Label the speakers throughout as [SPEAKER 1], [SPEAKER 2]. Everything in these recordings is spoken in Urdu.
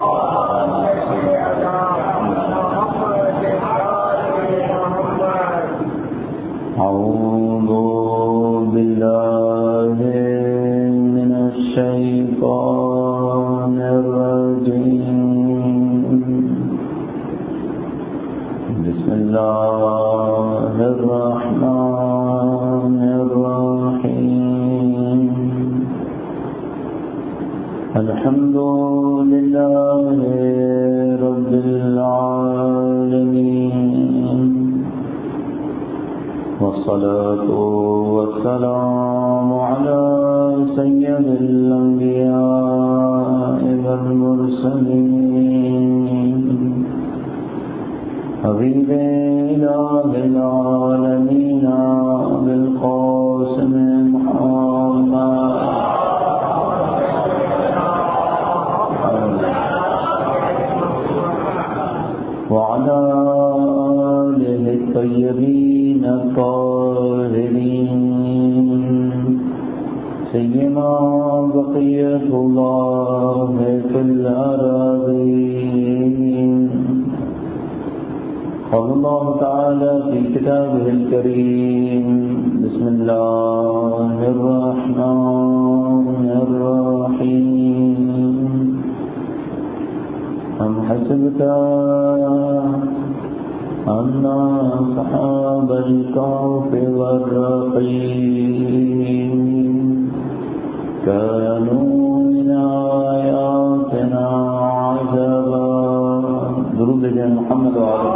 [SPEAKER 1] أعوذ بالله من الشيطان الرجيم. بسم الله الرحمن الرحيم. الحمد لله رب العالمين، والصلاة والسلام على سيد الأنبياء والمرسلين، حبيب إله العالمين بالقاسم محمد وعلى آله الطيبين الطاهرين، سيما بقية الله في الأراضين. قال الله تعالى في كتابه الكريم: بسم الله الرحمن الرحيم. أم حسبت أن أصحاب الكهف والرقيم كانوا من آياتنا عجبا. درود جاء محمد وعلى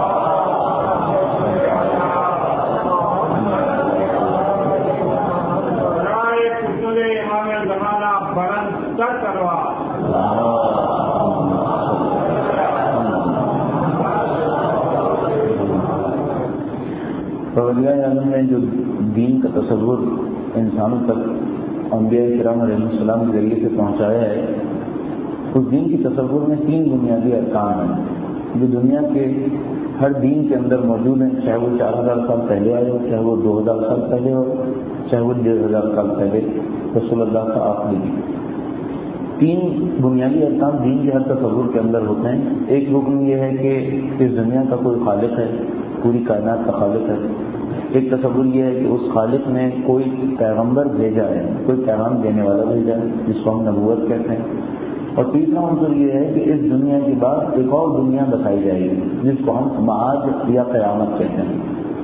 [SPEAKER 1] اولیاء اعظم نے جو دین کا تصور انسانوں تک انبیاء کرام علیہ السلام کے ذریعے سے پہنچایا ہے، اس دین کی تصور میں 3 بنیادی ارکان ہیں جو دنیا کے ہر دین کے اندر موجود ہیں، چاہے وہ 4000 سال پہلے آئے ہو، چاہے وہ 2000 سال پہلے ہو، چاہے وہ 1500 سال پہلے رسول اللہ کا آخری دین. 3 بنیادی ارکان دین کے ہر تصور کے اندر ہوتے ہیں. ایک رکن یہ ہے کہ اس دنیا کا کوئی خالق ہے، پوری کائنات کا خالق ہے. ایک تصور یہ ہے کہ اس خالق نے کوئی پیغمبر بھیجا ہے، کوئی پیغام دینے والا بھیجا ہے، جس کو ہم نبوت کہتے ہیں. اور تیسرا عنصر یہ ہے کہ اس دنیا کے بعد ایک اور دنیا بتائی جائے گی جس کو ہم معاد یا قیامت کہتے ہیں.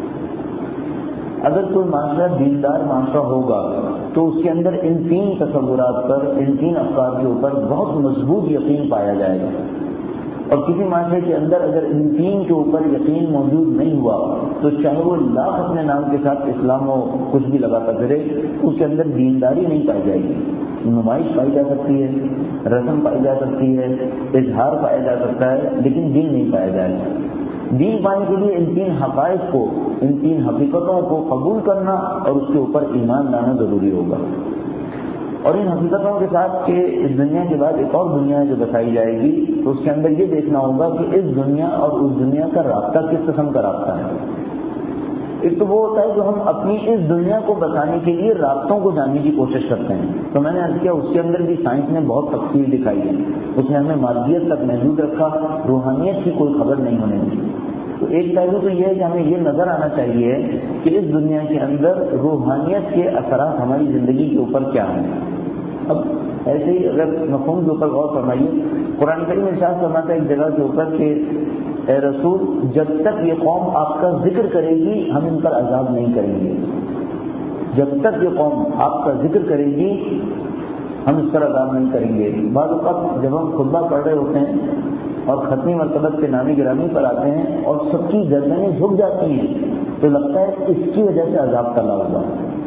[SPEAKER 1] اگر کوئی معاشرہ دیندار معاشرہ ہوگا تو اس کے اندر ان 3 تصورات پر، ان 3 افکار کے اوپر بہت مضبوط یقین پایا جائے گا. اور کسی معاشرے کے اندر اگر ان 3 کے اوپر یقین موجود نہیں ہوا تو چاہے وہ لاکھ اپنے نام کے ساتھ اسلام و کچھ بھی لگاتا پھرے، اس کے اندر دینداری نہیں پائی جائے گی. نمائش پائی جا سکتی ہے، رسم پائی جا سکتی ہے، اظہار پایا جا سکتا ہے، لیکن دین نہیں پایا جائے گا. دین پانے کے لیے ان 3 حقائق کو، ان 3 حقیقتوں کو قبول کرنا اور اس کے اوپر ایمان لانا ضروری ہوگا. اور ان حقیقتوں کے ساتھ کہ اس دنیا کے بعد ایک اور دنیا جو بتائی جائے گی تو اس کے اندر یہ دیکھنا ہوگا کہ اس دنیا اور اس دنیا کا رابطہ کس قسم کا رابطہ ہے. ایک تو وہ ہوتا ہے جو ہم اپنی اس دنیا کو بتانے کے لیے رابطوں کو جاننے کی کوشش کرتے ہیں. تو میں نے عرض کیا اس کے اندر بھی سائنس نے بہت تفصیل دکھائی ہے. اس نے ہمیں مادیت تک محدود رکھا، روحانیت کی کوئی خبر نہیں ہونے دی. تو ایک پہلو تو یہ ہے کہ ہمیں یہ نظر آنا چاہیے کہ اس دنیا کے اندر روحانیت کے اثرات ہماری زندگی کے اوپر کیا ہیں. اب ایسے ہی اگر مفہوم کے اوپر غور فرمائیے، قرآن کریم ارشاد فرماتا ہے ایک جگہ کے اوپر کہ اے رسول، جب تک یہ قوم آپ کا ذکر کرے گی ہم ان پر عذاب نہیں کریں گے. جب تک یہ قوم آپ کا ذکر کرے گی ہم اس پر عذاب نہیں کریں گے. بعض اوقات جب ہم خطبہ پڑھ رہے ہوتے ہیں اور ختمی مرتبت کے نامی گرامی پر آتے ہیں اور سب کی گردنیں جھک جاتی ہیں تو لگتا ہے اس کی وجہ سے عذاب ٹلا ہوگا،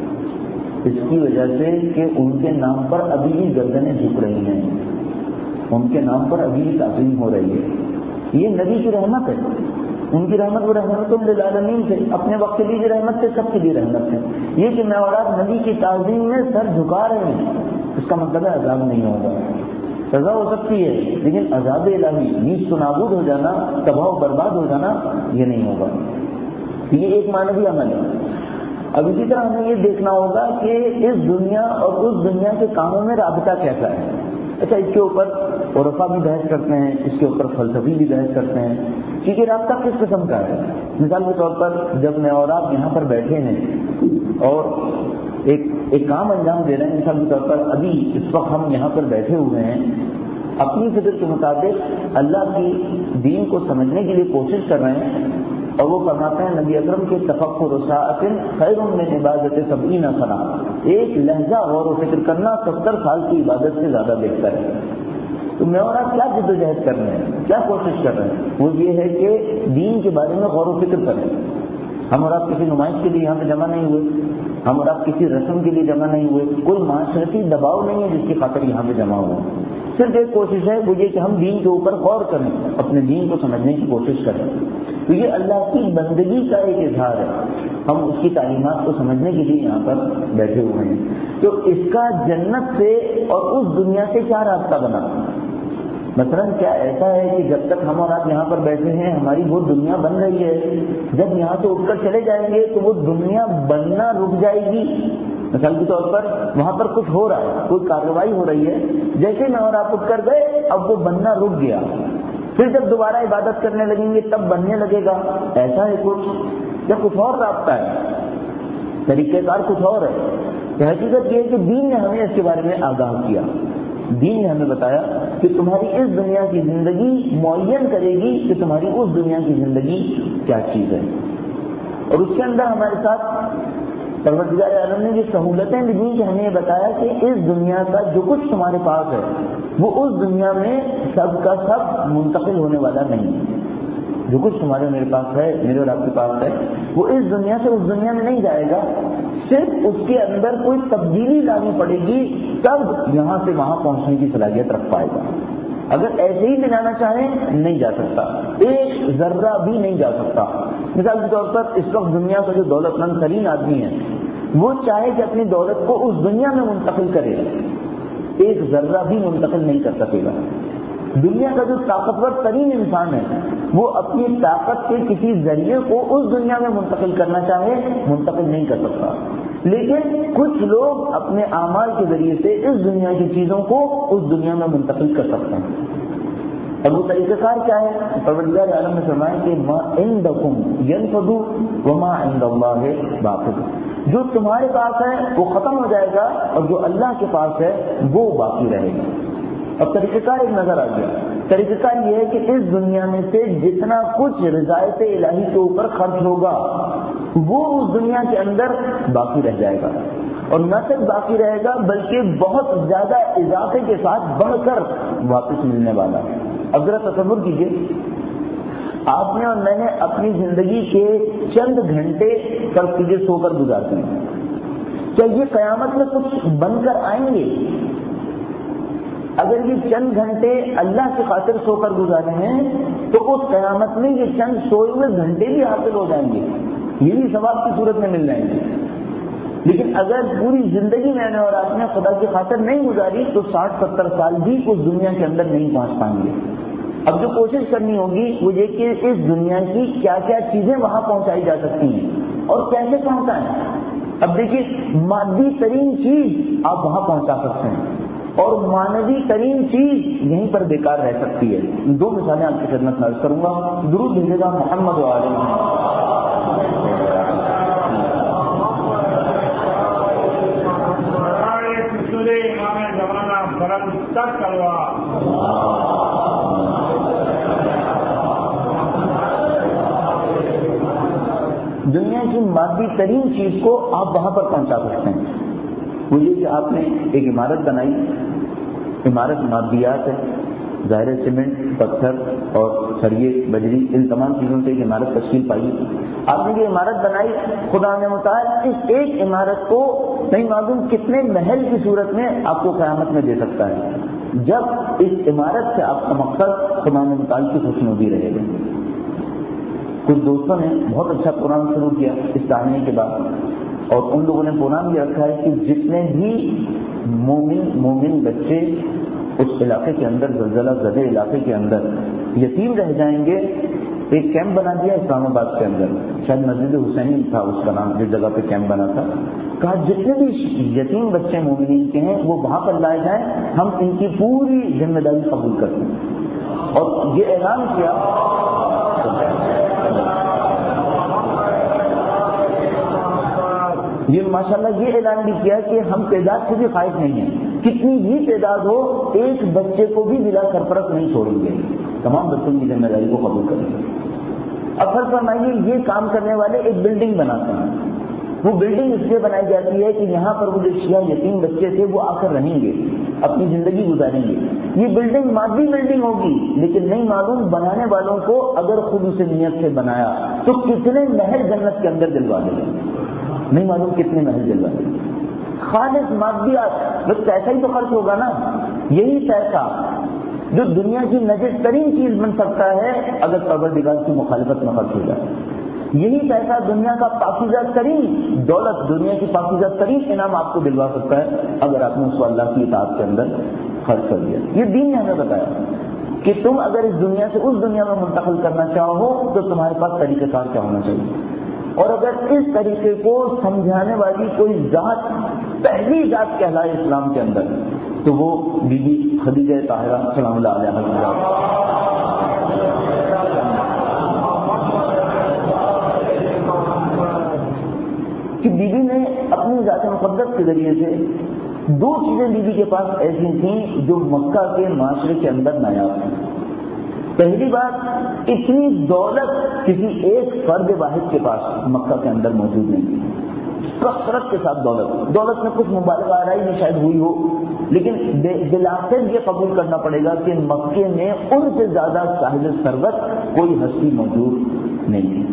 [SPEAKER 1] اس کی وجہ سے کہ ان کے نام پر ابھی بھی گردنیں جھک رہی ہیں، ان کے نام پر ابھی بھی تعظیم ہو رہی ہے. یہ نبی کی رحمت ہے، ان کی رحمت وہ رحمت للعالمین سے، اپنے وقت کے لیے رحمت سے، سب کے لیے رحمت ہے. یہ کہ میں اولاد نبی کی تعظیم میں سر جھکا رہے ہیں اس کا مطلب ہے عذاب نہیں ہوگا. سزا ہو سکتی ہے لیکن عذاب الہی، نیست و نابود ہو جانا، تباہ و برباد ہو جانا، یہ نہیں ہوگا. یہ ایک معنوی عمل ہے. اب اسی طرح ہمیں یہ دیکھنا ہوگا کہ اس دنیا اور اس دنیا کے کاموں میں رابطہ کیسا ہے. اچھا اس کے اوپر عرفا بھی بحث کرتے ہیں، اس کے اوپر فلسفی بھی بحث کرتے ہیں کہ یہ رابطہ کس قسم کا ہے. مثال کے طور پر جب میں اور آپ یہاں پر بیٹھے ہیں اور ایک کام انجام دے رہے ہیں، مثال کے طور پر ابھی اس وقت ہم یہاں پر بیٹھے ہوئے ہیں، اپنی فکر کے مطابق اللہ کی دین کو سمجھنے کے لیے کوشش کر رہے ہیں، اور وہ فرماتے ہیں نبی اکرم کے تفکر ساعۃ خیر من عبادت 70 سنہ، ایک لہجہ غور و فکر کرنا 70 سال کی عبادت سے زیادہ بہتر ہے. تو میں اور آپ کیا جد و جہد کر رہے ہیں، کیا کوشش کر رہے ہیں؟ وہ یہ ہے کہ دین کے بارے میں غور و فکر کریں. ہم اور آپ کسی نمائش کے لیے یہاں پہ جمع نہیں ہوئے، ہم اور آپ کسی رسم کے لیے جمع نہیں ہوئے، کوئی معاشرتی دباؤ نہیں ہے جس کی خاطر یہاں پہ جمع ہوئے. صرف ایک کوشش ہے، وہ یہ کہ ہم دین کے اوپر غور کریں، اپنے دین کو سمجھنے کی کوشش کریں. تو یہ اللہ کی بندگی کا ایک اظہار ہے، ہم اس کی تعلیمات کو سمجھنے کے لیے یہاں پر بیٹھے ہوئے ہیں. تو اس کا جنت سے اور اس دنیا سے کیا رابطہ بنا؟ مثلا کیا ایسا ہے کہ جب تک ہم اور آپ یہاں پر بیٹھے ہیں ہماری وہ دنیا بن رہی ہے، جب یہاں سے اٹھ کر چلے جائیں گے تو وہ دنیا بننا رک جائے گی؟ مثال کے طور پر وہاں پر کچھ ہو رہا ہے، کوئی کارروائی ہو رہی ہے، جیسے میں اور آپ اٹھ کر گئے اب وہ بننا رک گیا، پھر جب دوبارہ عبادت کرنے لگیں گے تب بننے لگے گا. ایسا ہے کچھ یا کچھ اور رابطہ ہے، طریقہ کار کچھ اور ہے؟ تو حقیقت یہ ہے کہ دین نے ہمیں اس کے بارے میں آگاہ کیا. دین نے ہمیں بتایا کہ تمہاری اس دنیا کی زندگی معین کرے گی کہ تمہاری اس دنیا کی زندگی کیا چیز ہے، اور اس کے اندر ہمارے ساتھ پروردگار عالم نے یہ سہولتیں بھی دی کہ ہمیں یہ بتایا کہ اس دنیا کا جو کچھ تمہارے پاس ہے وہ اس دنیا میں سب کا سب منتقل ہونے والا نہیں. جو کچھ تمہارے میرے پاس ہے، میرے اور آپ کے پاس ہے، وہ اس دنیا سے اس دنیا میں نہیں جائے گا، صرف اس کے اندر کوئی تبدیلی لانی پڑے گی تب یہاں سے وہاں پہنچنے کی صلاحیت رکھ پائے گا. اگر ایسے ہی لے جانا چاہیں نہیں جا سکتا، ایک ذرہ بھی نہیں جا سکتا. مثال کے طور پر اس وقت دنیا کا جو دولت مند ترین آدمی ہے وہ چاہے کہ اپنی دولت کو اس دنیا میں منتقل کرے، ایک ذرہ بھی منتقل نہیں کر سکے گا. دنیا کا جو طاقتور ترین انسان ہے وہ اپنی طاقت کے کسی ذریعے کو اس دنیا میں منتقل کرنا چاہے منتقل نہیں کر سکتا. لیکن کچھ لوگ اپنے اعمال کے ذریعے سے اس دنیا کی چیزوں کو اس دنیا میں منتقل کر سکتے ہیں. اور وہ طریقہ کار کیا ہے؟ پروردگار عالم نے فرمایا کہ ما عندکم ینفد وما عند اللہ باق، جو تمہارے پاس ہے وہ ختم ہو جائے گا اور جو اللہ کے پاس ہے وہ باقی رہے گا. اب طریقہ کار ایک نظر آ گیا. طریقہ کار یہ ہے کہ اس دنیا میں سے جتنا کچھ رضایت الہی کے اوپر خرچ ہوگا وہ اس دنیا کے اندر باقی رہ جائے گا، اور نہ صرف باقی رہے گا بلکہ بہت زیادہ اضافے کے ساتھ بڑھ کر واپس ملنے والا. اب ذرا تصور کیجیے، آپ نے اور میں نے اپنی زندگی کے چند گھنٹے فرض کیجیے سو کر گزارتے ہیں، کیا یہ قیامت میں کچھ بن کر آئیں گے؟ اگر یہ چند گھنٹے اللہ کی خاطر سو کر گزارے ہیں تو اس قیامت میں یہ چند سوئے ہوئے گھنٹے بھی حاصل ہو جائیں گے، یہ بھی ثواب کی صورت میں مل جائیں گے. لیکن اگر پوری زندگی میں نے اور آپ نے خدا کی خاطر نہیں گزاری تو 60-70 سال بھی اس دنیا کے اندر نہیں پہنچ پائیں گے. اب جو کوشش کرنی ہوگی وہ یہ کہ اس دنیا کی کیا کیا چیزیں وہاں پہنچائی جا سکتی ہیں اور کیسے پہنچائیں. اب دیکھیے، مادی ترین چیز آپ وہاں پہنچا سکتے ہیں اور مانوی ترین چیز یہیں پر بیکار رہ سکتی ہے. دو مثالیں آپ کی خدمت میں عرض کروں گا. درود بھیجے گا محمد دنیا کی مادی ترین چیز کو آپ وہاں پر پہنچا سکتے ہیں. وہ یہ کہ آپ نے ایک عمارت بنائی، عمارت مادیات ہے، ظاہر سیمنٹ، پتھر اور سریے، بجری، ان تمام چیزوں سے ایک عمارت تشکیل پائی. آپ نے یہ عمارت بنائی، خدا نے متعال اس ایک عمارت کو نہیں معلوم کتنے محل کی صورت میں آپ کو قیامت میں دے سکتا ہے، جب اس عمارت سے آپ کا مقصد خدا نے متعال کی خوشنودی رہے گا. کچھ دوستوں نے بہت اچھا پروگرام شروع کیا اس کہانی کے بعد، اور ان لوگوں نے پروگرام یہ رکھا ہے کہ جتنے بھی مومن بچے اس علاقے کے اندر، زلزلہ زدہ علاقے کے اندر یتیم رہ جائیں گے ایک کیمپ بنا دیا اسلام آباد کے اندر، شاید مسجد حسین تھا اس کا نام، جس جگہ پہ کیمپ بنا تھا. کہا جتنے بھی یتیم بچے مومنین کے ہیں وہ وہاں پر لائے جائیں، ہم ان کی پوری ذمہ داری قبول کرتے ہیں. اور یہ اعلان کیا، یہ ماشاءاللہ یہ اعلان بھی کیا کہ ہم تعداد سے بھی خائف نہیں ہیں، کتنی بھی تعداد ہو ایک بچے کو بھی بلا سرپرست نہیں چھوڑیں گے، تمام بچوں کی ذمہ داری کو قبول کریں گے. اب فرض فرمائیے یہ کام کرنے والے ایک بلڈنگ بناتے ہیں، وہ بلڈنگ اس لیے بنائی جاتی ہے کہ یہاں پر وہ جو شیعہ یتیم بچے تھے وہ آ کر رہیں گے، اپنی زندگی گزاریں گے. یہ بلڈنگ مادی بلڈنگ ہوگی، لیکن نہیں معلوم بنانے والوں کو اگر خود اسے نیت سے بنایا تو کتنے محل جنت کے اندر دلوا دے گا، نہیں معلوم کتنے محل دلوا دے گا. خالص مادیات، بس پیسہ ہی تو خرچ ہوگا نا. یہی پیسہ جو دنیا کی نجس ترین چیز بن سکتا ہے اگر پروردگار کی مخالفت میں خرچ ہو جائے. یہی پیسہ دنیا کا پاکیزہ ترین دولت، دنیا کی پاکیزہ ترین انعام آپ کو دلوا سکتا ہے اگر آپ نے اس کو اللہ کی اطاعت کے اندر خرچ کر دیا. یہ دین نے ہمیں بتایا کہ تم اگر اس دنیا سے اس دنیا میں منتقل کرنا چاہو تو تمہارے پاس طریقہ کار کیا ہونا چاہیے. اور اگر اس طریقے کو سمجھانے والی کوئی ذات پہلی ذات کہلائے اسلام کے اندر تو وہ بی بی خدیجہ طاہرہ سلام اللہ علیہا کہ بی بی نے اپنی ذات مقدس کے ذریعے سے دو چیزیں بی بی کے پاس ایسی تھیں جو مکہ کے معاشرے کے اندر نایاب تھیں. پہلی بات، اتنی دولت کسی ایک فرد واحد کے پاس مکہ کے اندر موجود نہیں تھی. کثرت کے ساتھ دولت میں کچھ مبالغہ آرائی میں شاید ہوئی ہو، لیکن بالآخر یہ قبول کرنا پڑے گا کہ مکے میں ان سے زیادہ صاحب ثروت کوئی ہستی موجود نہیں تھی.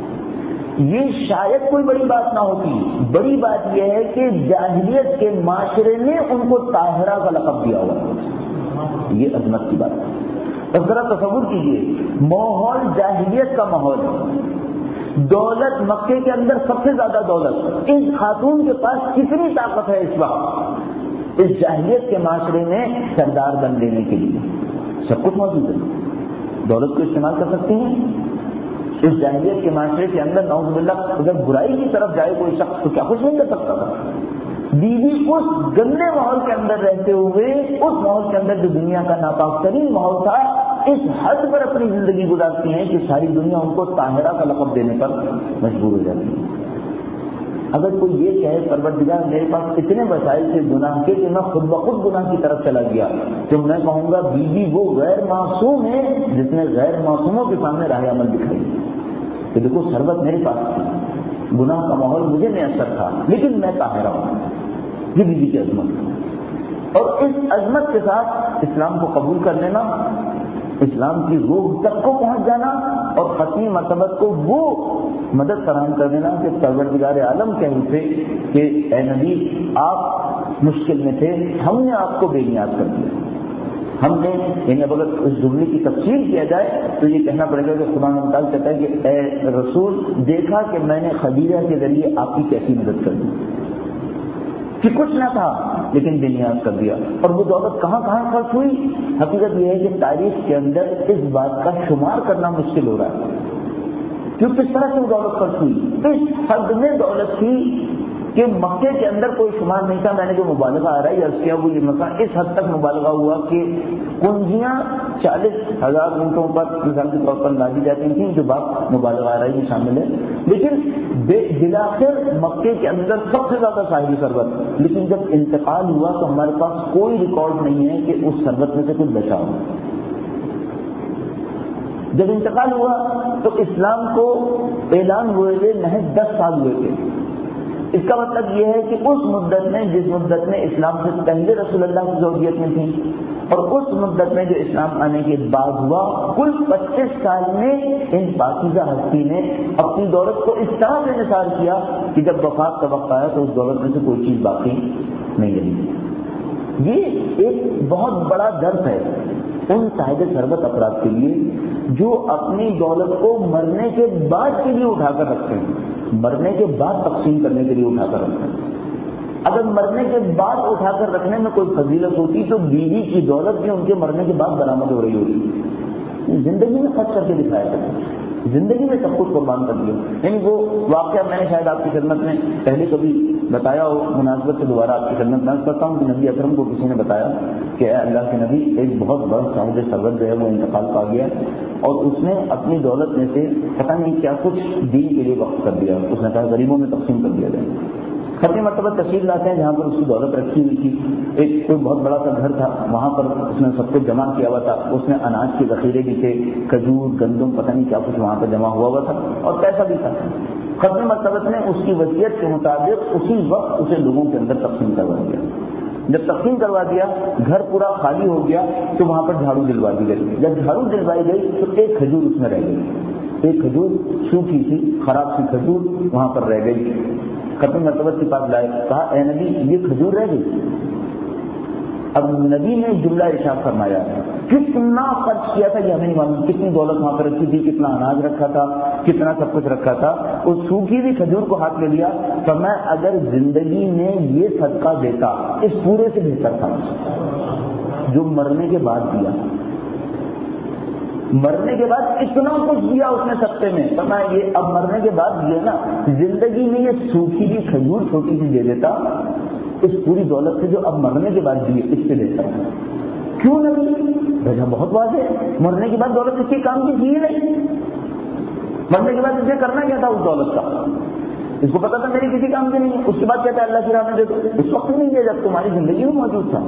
[SPEAKER 1] یہ شاید کوئی بڑی بات نہ ہوتی، بڑی بات یہ ہے کہ جاہلیت کے معاشرے نے ان کو طاہرہ کا لقب دیا ہوا. یہ عظمت کی بات ہے. اب ذرا تصور کیجیے، ماحول جاہلیت کا ماحول ہے، دولت مکے کے اندر سب سے زیادہ دولت، اس خاتون کے پاس کتنی طاقت ہے اس وقت اس جاہلیت کے معاشرے میں سردار بن لینے کے لیے. سب کچھ موجود ہے، دولت کو استعمال کر سکتے ہیں. اس جاہلیت کے معاشرے کے اندر نعوذ باللہ اگر برائی کی طرف جائے کوئی شخص تو کیا کچھ نہیں کر سکتا تھا. بیوی اس گندے ماحول کے اندر رہتے ہوئے، اس ماحول کے اندر جو دنیا کا ناپاک ترین ماحول تھا، اس حد پر اپنی زندگی گزارتی ہیں کہ ساری دنیا ان کو طاہرہ کا لقب دینے پر مجبور ہو جاتی ہے. اگر کوئی یہ کہے پروردگار میرے پاس اتنے وسائل سے گناہ کے کہ میں خود بخود گناہ کی طرف چلا گیا، تو میں کہوں گا بیوی وہ غیر معصوم ہے جس نے غیر معصوموں کے سامنے راہ عمل دکھائی کہ دیکھو ثروت میرے پاس تھی، گناہ کا ماحول مجھے میسر تھا، لیکن میں طاہرہ ہوں. یہ بیوی کی عظمت ہے. اور اس عظمت کے ساتھ اسلام کو قبول کر لینا، اسلام کی روح تک کو پہنچ جانا، اور ختمی مرتبت کو وہ مدد فراہم کر دینا کہ پروردگار عالم کہیں سے کہ اے نبی آپ مشکل میں تھے، ہم نے آپ کو بے نیاز کر دیا. ہم نے یعنی اب اگر اس جملے کی تفصیل کیا جائے تو یہ کہنا پڑے گا کہ خدا تعالیٰ کہتا ہے کہ اے رسول دیکھا کہ میں نے خدیجہ کے ذریعے آپ کی کیسی مدد کر دی کہ کچھ نہ تھا لیکن بے نیاز کر دیا. اور وہ دولت کہاں کہاں خرچ ہوئی؟ حقیقت یہ ہے کہ تاریخ کے اندر اس بات کا شمار کرنا مشکل ہو رہا ہے کہ کس طرح سے وہ دولت خرچ ہوئی. اس حد میں دولت تھی کہ مکے کے اندر کوئی شمار نہیں تھا. میں نے جو مبالغہ آ رہا ہے عرض کیا وہ یہ مسئلہ اس حد تک مبالغہ ہوا کہ کنجیاں 40,000 اونٹوں پر مثال کے طور پر لادی جاتی تھیں، جو بات مبالغہ آ رہی میں شامل ہے. لیکن بلاخر مکے کے اندر سب سے زیادہ صاحب ثروت، لیکن جب انتقال ہوا تو ہمارے پاس کوئی ریکارڈ نہیں ہے کہ اس ثروت میں سے کچھ بچا ہو. جب انتقال ہوا تو اسلام کو اعلان ہوئے تھے محض 10 سال ہوئے تھے. اس کا مطلب یہ ہے کہ اس مدت میں جس مدت میں اسلام سے پہلے رسول اللہ کی زوجیت میں تھی اور اس مدت میں جو اسلام آنے کے بعد ہوا، کل 25 سال میں ان پاکیزہ ہستی نے اپنی دولت کو اس طرح سے نثار کیا کہ جب وفات کا وقت آیا تو اس دولت میں سے کوئی چیز باقی نہیں رہی. یہ ایک بہت بڑا درس ہے ان صاحب ثروت افراد کے لیے جو اپنی دولت کو مرنے کے بعد کے لیے اٹھا کر رکھتے ہیں، مرنے کے بعد تقسیم کرنے کے لیے اٹھا کر رکھتے ہیں. اگر مرنے کے بعد اٹھا کر رکھنے میں کوئی فضیلت ہوتی تو بیوی کی دولت بھی ان کے مرنے کے بعد برآمد ہو رہی ہوتی. زندگی میں خرچ کر کے دکھایا کرتے. زندگی میں سب کچھ قربان کر دیا. یعنی وہ واقعہ میں نے شاید آپ کی خدمت میں پہلے کبھی بتایا ہو, مناسبت سے دوبارہ آپ کی خدمت میں کرتا ہوں کہ نبی اکرم کو کسی نے بتایا کہ اے اللہ کے نبی, ایک بہت بڑا صاحب ثروت جو ہے وہ انتقال پا گیا اور اس نے اپنی دولت میں سے پتہ نہیں کیا کچھ دین کے لیے وقف کر دیا. اس نے کہا غریبوں میں تقسیم کر دیا جائے. ختم مرتبہ تشریف لاتے ہیں جہاں پر اس کی دولت رکھی ہوئی تھی, ایک کوئی بہت بڑا سا گھر تھا, وہاں پر اس نے سب کچھ جمع کیا ہوا تھا. اس نے اناج کے ذخیرے بھی تھے, کھجور گندم پتہ نہیں کیا کچھ وہاں پر جمع ہوا تھا, اور پیسہ بھی تھا. ختم مرتبہ نے اس کی وصیت کے مطابق اسی وقت اسے لوگوں کے اندر تقسیم کروا دیا. جب تقسیم کروا دیا, گھر پورا خالی ہو گیا, تو وہاں پر جھاڑو دلوا دی گئی. جب جھاڑو دلوائی گئی تو ایک کھجور اس میں رہ گئی, ایک کھجور سوکھی سی خراب سی کھجور وہاں پر رہ گئی. ختم مرتبہ کے پاس لائے, کہا اے نبی یہ کھجور رہ گئی. اب نبی نے جملہ ارشاد فرمایا, کتنا خرچ کیا تھا یہ ہمیں نہیں معلوم, کتنی دولت وہاں پر رکھی تھی, کتنا اناج رکھا تھا, کتنا سب کچھ رکھا تھا. اس سوکھی ہوئی کھجور کو ہاتھ میں لیا, فرمایا اگر زندگی میں یہ صدقہ دیتا اس پورے سے بہتر تھا جو مرنے کے بعد دیا. مرنے کے بعد اتنا کچھ دیا اس نے سستے میں, فرمایا یہ اب مرنے کے بعد دیا نا, زندگی میں یہ سوکھی ہوئی کھجور چھوٹی سی دے دیتا اس پوری دولت سے جو اب مرنے کے بعد دیے اس سے دیتا. کیوں نہیں؟ وجہ بہت واضح ہے, مرنے کے بعد دولت کسی کام کی تھی نہیں. مرنے کے بعد اسے کرنا کیا تھا اس دولت کا؟ اس کو پتا تھا میری کسی کام کی نہیں ہے. اس کے بعد کہتا ہے اللہ کی راہ میں دے دو. اس وقت نہیں دیا جب تمہاری زندگی میں موجود تھا.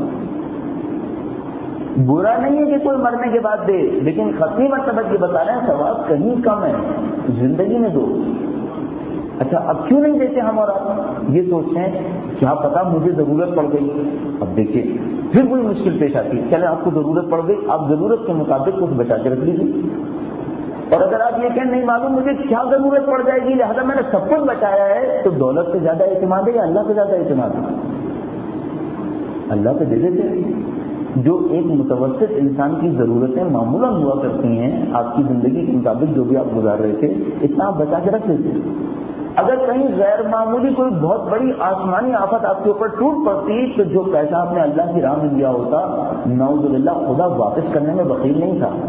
[SPEAKER 1] برا نہیں ہے کہ کوئی مرنے کے بعد دے, لیکن ختمی مرتبہ یہ بتا رہے ہیں ثواب کہیں کم ہے, زندگی میں دو. اچھا اب کیوں نہیں دیتے ہم اور آپ؟ یہ سوچتے ہیں کیا پتا مجھے ضرورت پڑ گئی. اب دیکھیے پھر کوئی مشکل پیش آتی ہے, چلے آپ کو ضرورت پڑ گئی, آپ ضرورت کے مطابق کچھ بچا کے رکھ لیجیے. اور اگر آپ یہ کہیں نہیں معلوم مجھے کیا ضرورت پڑ جائے گی لہٰذا میں نے سب کچھ بچایا ہے, تو دولت سے زیادہ اعتماد ہے یا اللہ سے زیادہ اعتماد ہے؟ اللہ پہ دے دیتے. جو ایک متوسط انسان کی ضرورتیں معمولاً ہوا کرتی ہیں آپ کی زندگی کے مطابق جو بھی آپ گزار رہے تھے, اتنا آپ بچا کے رکھ لیتے. اگر کہیں غیر معمولی کوئی بہت بڑی آسمانی آفت آپ کے اوپر ٹوٹ پڑتی تو جو پیسہ آپ نے اللہ کی راہ میں دیا ہوتا, نعوذ باللہ خدا واپس کرنے میں بخیل نہیں تھا,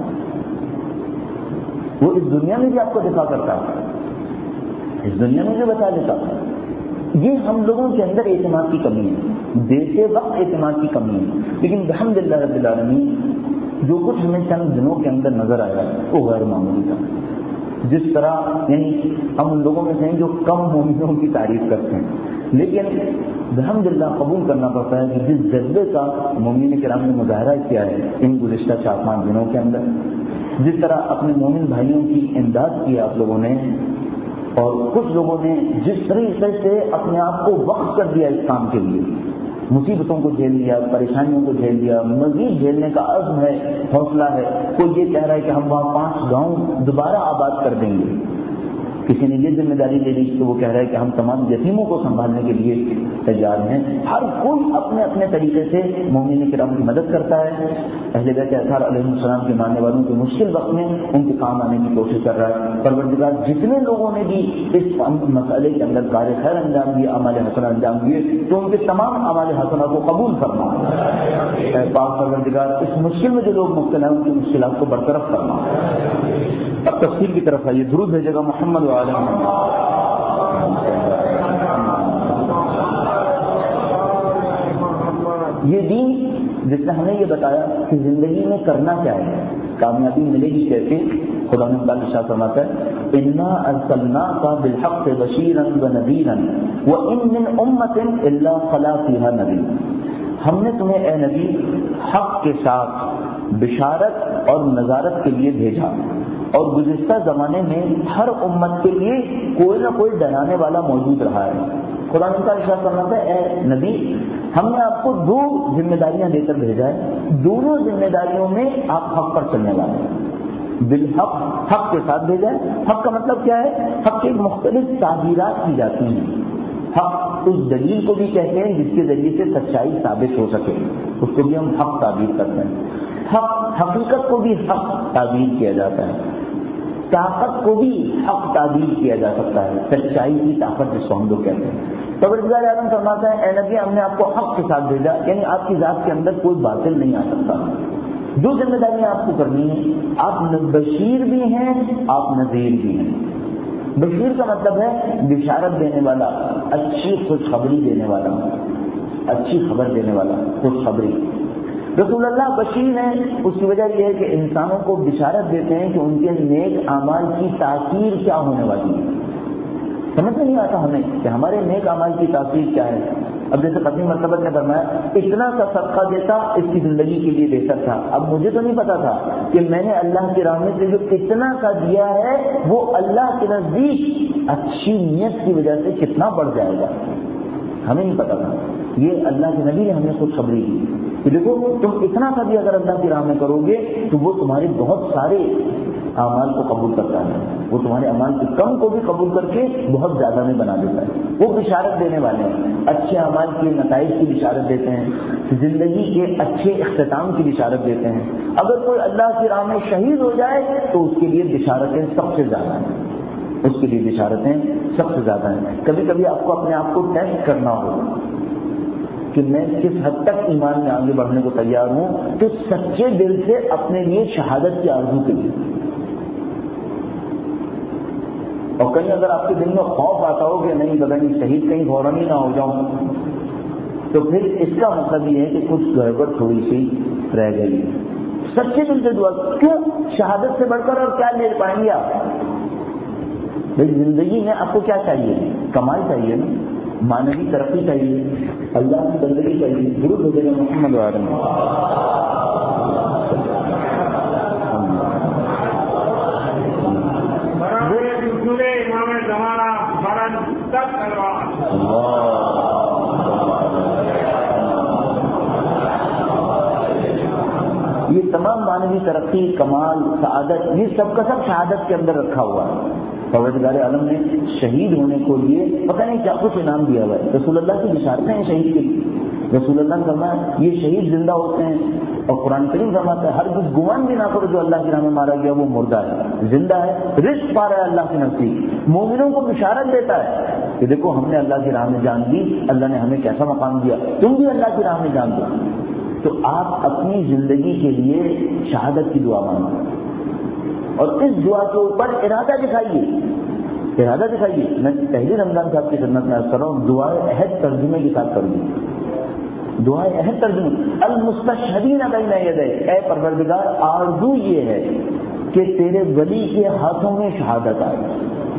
[SPEAKER 1] وہ اس دنیا میں بھی آپ کو دفاع کرتا, اس دنیا میں بھی بچا لیتا. یہ ہم لوگوں کے اندر اعتماد کی کمی ہے, دیتے وقت اعتماد کی کمی ہے. لیکن الحمدللہ رب العالمین جو کچھ ہمیں چند دنوں کے اندر نظر آیا وہ غیر معمولی تھا. جس طرح یعنی ہم ان لوگوں میں سے ہیں جو کم مومنوں کی تعریف کرتے ہیں, لیکن الحمدللہ قبول کرنا پڑتا ہے کہ جس جذبے کا مومنین کرام نے مظاہرہ کیا ہے ان گزشتہ 4-5 دنوں کے اندر, جس طرح اپنے مومن بھائیوں کی امداد کی آپ لوگوں نے, اور کچھ لوگوں نے جس طریقے سے اپنے آپ کو وقف کر دیا اس کام کے لیے, مصیبتوں کو جھیل لیا, پریشانیوں کو جھیل لیا, مزید جھیلنے کا عزم ہے, حوصلہ ہے. کوئی یہ کہہ رہا ہے کہ ہم وہاں 5 گاؤں دوبارہ آباد کر دیں گے, کسی نے یہ ذمہ داری لے لی تو وہ کہہ رہا ہے کہ ہم تمام یتیموں کو سنبھالنے کے لیے تیار ہیں. ہر کوئی اپنے اپنے طریقے سے مومنین کرام کی مدد کرتا ہے. اہل بیت اطہار علیہ السلام کے ماننے والوں کے مشکل وقت میں ان کے کام آنے کی کوشش کر رہا ہے. پروردگار جتنے لوگوں نے بھی اس مسئلے کے اندر کار خیر انجام دیے, اعمال حسنہ انجام دیے, تو ان کے تمام اعمال حسنہ کو قبول فرما. پاک پروردگار اس مشکل میں جو لوگ مبتلا ہیں ان کی مشکلات کو برطرف فرما. اب تفصیل کی طرف آئیے. درود بھیجے گا محمد و آل محمد. یہ دین جس نے ہمیں یہ بتایا کہ زندگی میں کرنا کیا ہے, کامیابی ملے گی کیسے, خدا نے تعالیٰ ارشاد فرماتا ہے انا ارسلناک بالحق بشیرا ونذیرا وان من امۃ الا خلا فیہا نذیر. ہم نے تمہیں اے نبی حق کے ساتھ بشارت اور نذارت کے لیے بھیجا, اور گزشتہ زمانے میں ہر امت کے لیے کوئی نہ کوئی ڈرانے والا موجود رہا ہے. خدا نے تعالیٰ ارشاد فرماتا ہے اے نبی ہم نے آپ کو 2 ذمہ داریاں دے کر بھیجا ہے, دونوں ذمہ داریوں میں آپ حق پر چلنے والے ہیں. بالحق, حق کے ساتھ بھیجا ہے. حق کا مطلب کیا ہے؟ حق کے مختلف تعبیرات کی جاتی ہیں. حق اس دلیل کو بھی کہتے ہیں جس کے ذریعے سے سچائی ثابت ہو سکے, اس کو بھی ہم حق تعبیر کرتے ہیں. حق حقیقت کو بھی حق تعبیر کیا جاتا ہے, طاقت کو بھی حق تعبیر کیا جا سکتا ہے, سچائی کی طاقت جس کو ہم لوگ کہتے ہیں. پروردگار عالم فرماتا ہے اے نبی ہم نے آپ کو حق کے ساتھ بھیجا, یعنی آپ کی ذات کے اندر کوئی باطل نہیں آ سکتا. دو ذمہ داریاں آپ کو کرنی ہیں. آپ بشیر بھی ہیں، آپ نذیر بھی ہیں. بشیر کا مطلب ہے بشارت دینے والا، اچھی خوشخبری دینے والا، اچھی خبر دینے والا، خوشخبری. رسول اللہ بشیر ہیں، اس کی وجہ یہ ہے کہ انسانوں کو بشارت دیتے ہیں کہ ان کے نیک اعمال کی تاثیر کیا ہونے والی ہے. سمجھ میں نہیں آتا ہمیں کہ ہمارے نیک اعمال کی تاثیر کیا ہے. اب جیسے قدیم مرتبہ نے فرمایا اتنا سا صدقہ دیتا اس کی زندگی کے لیے بہتر تھا. اب مجھے تو نہیں پتا تھا کہ میں نے اللہ کی راہ میں سے جو اتنا سا دیا ہے وہ اللہ کے نزدیک اچھی نیت کی وجہ سے کتنا بڑھ جائے گا. ہمیں نہیں پتا تھا. یہ اللہ کے نبی نے ہمیں خوشخبری دی کہ دیکھو تم اتنا سا بھی اگر اللہ کی راہ میں کرو گے تو وہ تمہارے بہت سارے اعمال کو قبول کرتا ہے. وہ تمہارے اعمال کے کم کو بھی قبول کر کے بہت زیادہ میں بنا دیتا ہے. وہ بشارت دینے والے ہیں، اچھے اعمال کے نتائج کی بشارت دیتے ہیں، زندگی کے اچھے اختتام کی بشارت دیتے ہیں. اگر کوئی اللہ کی راہ میں شہید ہو جائے تو اس کے لیے بشارتیں سب سے زیادہ ہیں. اس کے لیے بشارتیں سب سے زیادہ ہیں. کبھی کبھی آپ کو اپنے آپ کو ٹیسٹ کرنا ہو کہ میں کس حد تک ایمان میں آگے بڑھنے کو تیار ہوں، تو سچے دل سے اپنے لیے شہادت کی آرزو کے لیے. اور کہیں اگر آپ کے دل میں خوف آتا ہو کہ نہیں پتہ نہیں شہید کہیں فوراً ہی نہ ہو جاؤں، تو پھر اس کا مطلب یہ ہے کہ کچھ گڑبڑ تھوڑی سی رہ گئی. سچے دل سے دعا. کیوں؟ شہادت سے بڑھ کر اور کیا لے پائیں گے آپ؟ بھائی زندگی میں آپ کو کیا چاہیے؟ کمال چاہیے نا، مانوی ترقی چاہیے، اللہ کی بندگی چاہیے. درود ہو جائے محمد وعلیہ یہ تمام مانوی ترقی، کمال، سعادت، یہ سب کا سب شہادت کے اندر رکھا ہوا ہے. پروردگار عالم نے شہید ہونے کو لیے پتہ نہیں کیا کچھ انعام دیا ہوا ہے. رسول اللہ کی بشارتیں ہیں شہید کے لیے. رسول اللہ نے فرمایا یہ شہید زندہ ہوتے ہیں، اور قرآن کریم فرماتا ہے ہر کچھ گمان بھی نہ کرو جو اللہ کی راہ میں مارا گیا وہ مردہ ہے، زندہ ہے، رزق پا رہا ہے اللہ کے نزدیک. مومنوں کو بشارت دیتا ہے کہ دیکھو ہم نے اللہ کی راہ میں جان دی، اللہ نے ہمیں کیسا مقام دیا، تم بھی اللہ کی راہ میں جان دو. تو آپ اپنی زندگی کے لیے شہادت کی دعا مانگو اور اس دعا کے اوپر ارادہ دکھائیے. ارادہ دکھائیے. میں پہلی رمضان صاحب کی خدمت میں عرض کر رہا ہوں، دعائے عہد ترجمے کے ساتھ کر دوں. دعائے عہد ترجمے المستشہدین بین یدیک، اے پروردگار آرزو یہ ہے کہ تیرے ولی کے ہاتھوں میں شہادت آئے.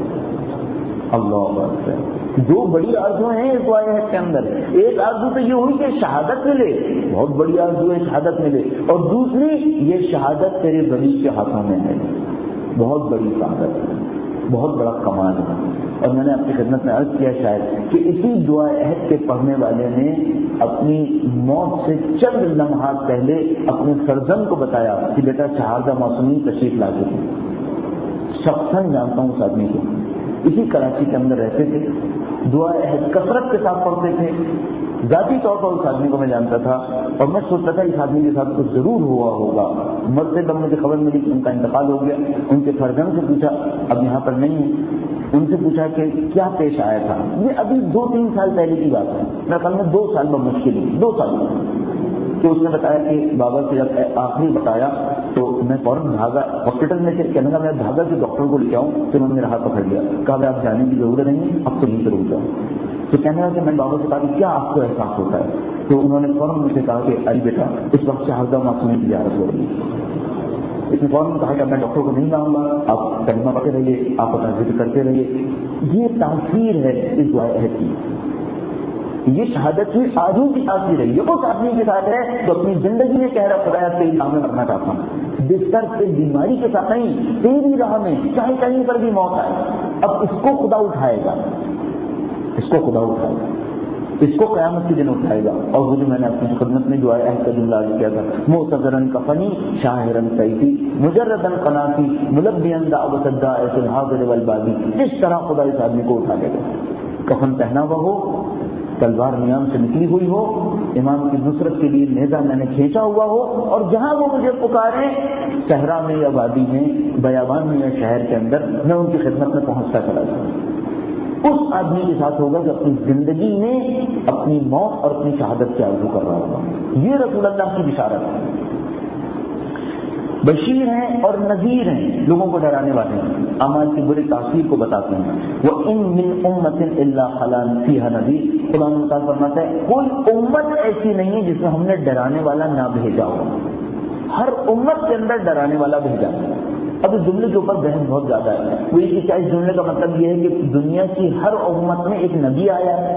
[SPEAKER 1] اللہ اکبر. دو بڑی آرزو ہیں اس دعائے عہد کے اندر. ایک آرزو تو یہ ہوئی کہ شہادت ملے، بہت بڑی آرزو ہے شہادت ملے، اور دوسری یہ شہادت تیرے ولی کے ہاتھوں میں ہے. بہت بڑی شہادت ہے، بہت بڑا کمال ہے. اور میں نے آپ کی خدمت میں عرض کیا شاید کہ اسی دعائے عہد کے پڑھنے والے نے اپنی موت سے چند لمحات پہلے اپنے فرزند کو بتایا کہ بیٹا شہادہ معصومین تشریف لا کے تھے. شخصاً جانتا ہوں اس آدمی کو، اسی کراچی کے اندر رہتے تھے، دعائے عہد کثرت کے ساتھ پڑھتے تھے. ذاتی طور پر اس آدمی کو میں جانتا تھا اور میں سوچتا تھا اس آدمی کے ساتھ کچھ ضرور ہوا ہوگا. مرتے دم مجھے خبر ملی کہ ان کا انتقال ہو گیا. ان کے فرزند سے پوچھا، اب یہاں پر نہیں، ان سے پوچھا کہ کیا پیش آیا تھا. یہ ابھی 2-3 سال پہلے کی بات ہے، میرے خیال میں 2 سال بمشکل ہی 2 سال. تو اس نے بتایا کہ بابا سے جب آخری بتایا تو میں فوراً بھاگا ہاسپٹل میں. کہنے کا میں بھاگا کہ ڈاکٹر کو لے کے آؤں، تو انہوں نے میرا ہاتھ پکڑ لیا، کہا میں آپ جانے کی ضرورت نہیں، اب تو نہیں ضرور جاؤں. تو کہنے لگا کہ میں بابا سے کہا کہ کیا آپ کو احساس ہوتا ہے؟ تو انہوں نے فوراً مجھ سے کہا کہ ارے بیٹا اس وقت شہادہ معصومین کی زیارت ہو رہی ہے. اس نے فوراً کہا کہ میں ڈاکٹر کو نہیں لاؤں گا، آپ کلمہ پڑھتے رہیے، آپ اپنا ذکر کرتے رہیے. یہ تاثیر ہے اس دعائے عہد کی. یہ شہادت کی آرزو کی تاثیر ہے. یہ اس آدمی کے ساتھ ہے تو اپنی زندگی میں کہہ رہا خدایا تیری راہ میں مرنا چاہتا ہوں، بستر سے بیماری کے ساتھ نہیں، تیری راہ میں چاہے کہیں پر بھی موت آئے. اب اس کو خدا اٹھائے گا، اس کو خدا اٹھائے گا، اس کو قیامت کے دن اٹھائے گا. اور وہ جو میں نے اپنی خدمت میں جو عہد کا جملہ کیا تھا، معتذرن کفنی شاہرن سیفی مجردن قناتی ملبین دعوت الداعی فی الحاضر والبادی. اس طرح خدا اس آدمی کو اٹھا لے گا. کفن پہنا ہوا ہو، تلوار نیام سے نکلی ہوئی ہو، امام کی نصرت کے لیے نیزہ میں نے کھینچا ہوا ہو، اور جہاں وہ مجھے پکارے، صحرا میں یا وادی میں، بیابان میں یا شہر کے اندر، میں ان کی خدمت میں پہنچتا چلا جاؤں. اس آدمی کے ساتھ ہوگا جو اپنی زندگی میں اپنی موت اور اپنی شہادت کی آرزو کر رہا ہوگا. یہ رسول اللہ کی بشارت ہے. بشیر ہیں اور نذیر ہیں، لوگوں کو ڈرانے والے ہیں، اعمال کی بری تاثیر کو بتاتے ہیں۔ وَإِن مِّن أُمَّةٍ إِلَّا خَلَا فِيهَا نَذِيرٌ، قرآن مطالعہ فرماتا ہے کوئی امت ایسی نہیں ہے جس میں ہم نے ڈرانے والا نہ بھیجا ہو، ہر امت کے اندر ڈرانے والا بھیجا۔ اب اس جملے کے اوپر بحث بہت زیادہ ہے، وہ یہ کہ کیا اس جملے کا مطلب یہ ہے کہ دنیا کی ہر امت میں ایک نبی آیا ہے؟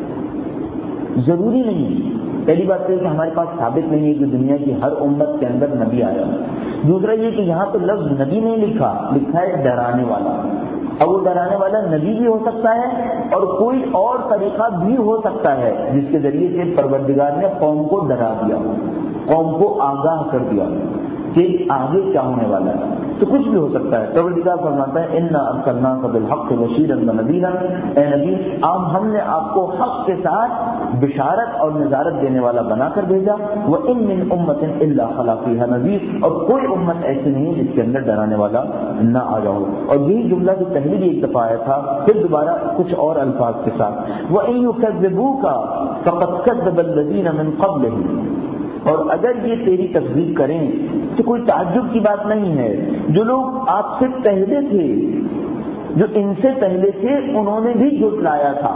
[SPEAKER 1] ضروری نہیں۔ پہلی بات یہ کہ ہمارے پاس ثابت نہیں ہے کہ دنیا کی ہر امت کے اندر نبی آیا۔ دوسرا یہ کہ یہاں پہ لفظ نبی نہیں لکھا ہے ڈرانے والا۔ اب وہ ڈرانے والا نبی بھی ہو سکتا ہے اور کوئی اور طریقہ بھی ہو سکتا ہے جس کے ذریعے سے پروردگار نے قوم کو ڈرا دیا، قوم کو آگاہ کر دیا کہ آگے کیا ہونے والا ہے، تو کچھ بھی ہو سکتا ہے۔ پروردگار فرماتا ہے اِنَّا أَرْسَلْنَاكَ بِالْحَقِّ بَشِيرًا وَنَذِيرًا، اے نبی ہم نے آپ کو حق کے ساتھ بشارت اور نذارت دینے والا بنا کر بھیجا۔ وَإِن مِّن أُمَّةٍ إِلَّا خَلَا فِيهَا نَذِيرٌ، اور کوئی امت ایسی نہیں ہے جس کے اندر ڈرانے والا نہ آ جاؤ۔ اور یہی جملہ جو پہلے بھی ایک دفعہ آیا تھا، پھر دوبارہ کچھ اور الفاظ کے ساتھ، وَإِن يُكَذِّبُوكَ فَقَدْ كَذَّبَ الَّذِينَ مِن قَبْلِهِمْ، اور اگر یہ تیری تکذیب کریں تو کوئی تعجب کی بات نہیں ہے، جو لوگ آپ سے پہلے تھے، جو ان سے پہلے تھے، انہوں نے بھی جھٹلایا تھا۔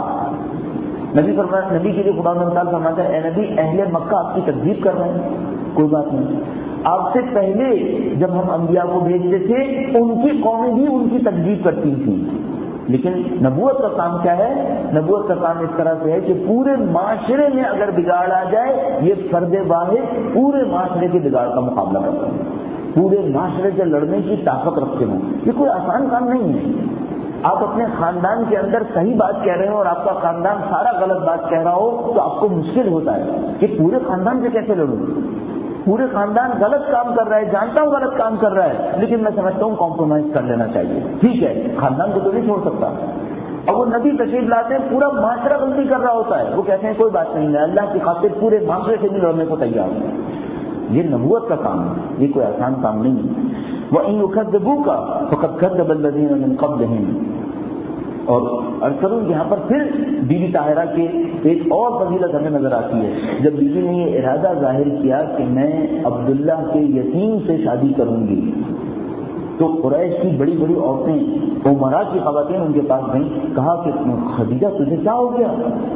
[SPEAKER 1] نبی کے لیے خدا نے تعالیٰ فرماتا ہے اے نبی اہل مکہ آپ کی تکذیب کر رہے ہیں، کوئی بات نہیں، آپ سے پہلے جب ہم انبیاء کو بھیجتے تھے ان کی قومیں بھی ان کی تکذیب کرتی تھیں، لیکن نبوت کا کام کیا ہے؟ نبوت کا کام اس طرح سے ہے کہ پورے معاشرے میں اگر بگاڑ آ جائے، یہ فرد واحد پورے معاشرے کے بگاڑ کا مقابلہ کرتے ہیں، پورے معاشرے سے لڑنے کی طاقت رکھتے ہیں۔ یہ کوئی آسان کام نہیں ہے۔ آپ اپنے خاندان کے اندر صحیح بات کہہ رہے ہو اور آپ کا خاندان سارا غلط بات کہہ رہا ہو تو آپ کو مشکل ہوتا ہے کہ پورے خاندان سے کیسے لڑوں۔ پورے خاندان غلط کام کر رہا ہے، جانتا ہوں غلط کام کر رہا ہے، لیکن میں سمجھتا ہوں کمپرومائز کر لینا چاہیے، ٹھیک ہے، خاندان کو تو نہیں چھوڑ سکتا۔ اور وہ نبی تشریف لاتے ہیں، پورا معاشرہ غلطی کر رہا ہوتا ہے، وہ کہتے ہیں کوئی بات نہیں ہے، اللہ کی خاطر پورے معاشرے سے بھی لڑنے کو تیار ہے۔ یہ نبوت کا کام ہے، یہ کوئی آسان کام نہیں ہے۔ وَإِن يُكَذِّبُوكَ فَقَدْ كَذَّبَ الَّذِينَ مِن قَبْلِهِمْ، اور ارسلوں یہاں پر پھر بی بی طاہرہ کے ایک اور فضیلت ہمیں نظر آتی ہے۔ جب بیوی نے یہ ارادہ ظاہر کیا کہ میں عبداللہ کے یتیم سے شادی کروں گی، تو قریش کی بڑی بڑی عورتیں، عمرا کی خواتین ان کے پاس گئیں، کہا کہ خدیجہ تجھے کیا ہو گیا؟